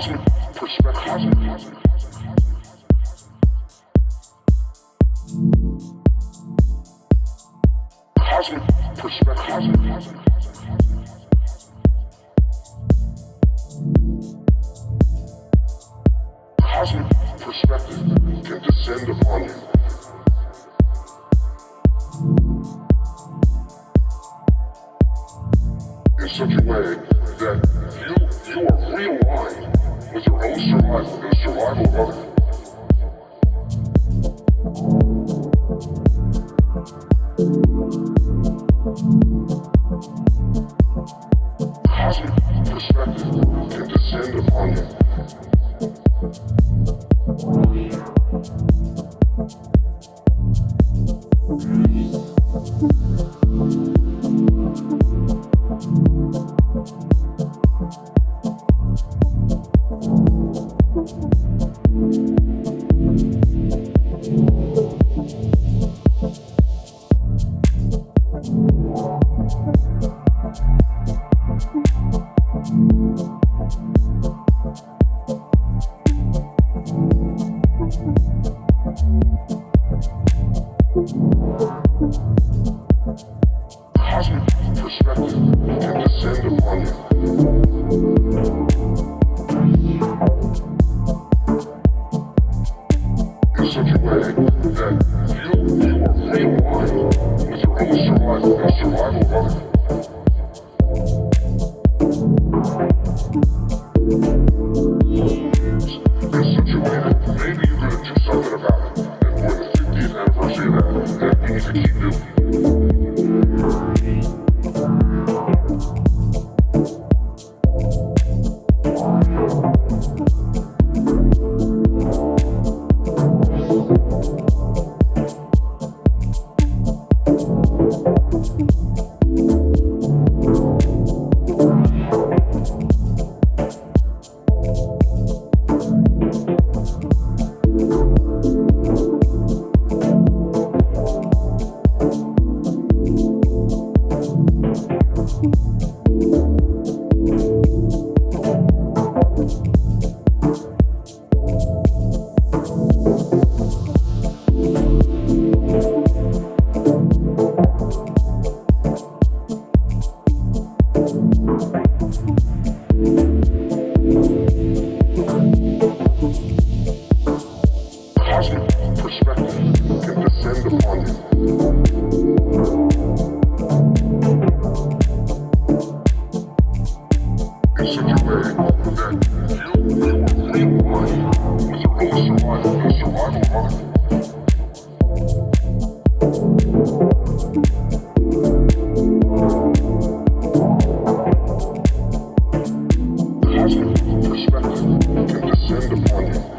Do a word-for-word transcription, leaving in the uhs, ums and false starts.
Cosmic perspective. Cosmic perspective. Cosmic perspective can descend upon you. In such a way that you you are realigned with your own survival and the survival of others. Cosmic perspective can descend upon you. Cosmic perspective can descend upon you. In such a way that you, you are realigned with your own survival and the survival of others. In such a way that maybe you're going to do something about it, and we're the fiftieth anniversary of that, and we need to keep doing it. Cosmic perspective can descend upon you. In such a way that you, you are realigned with your own survival and the survival of others. Cosmic perspective can descend upon you.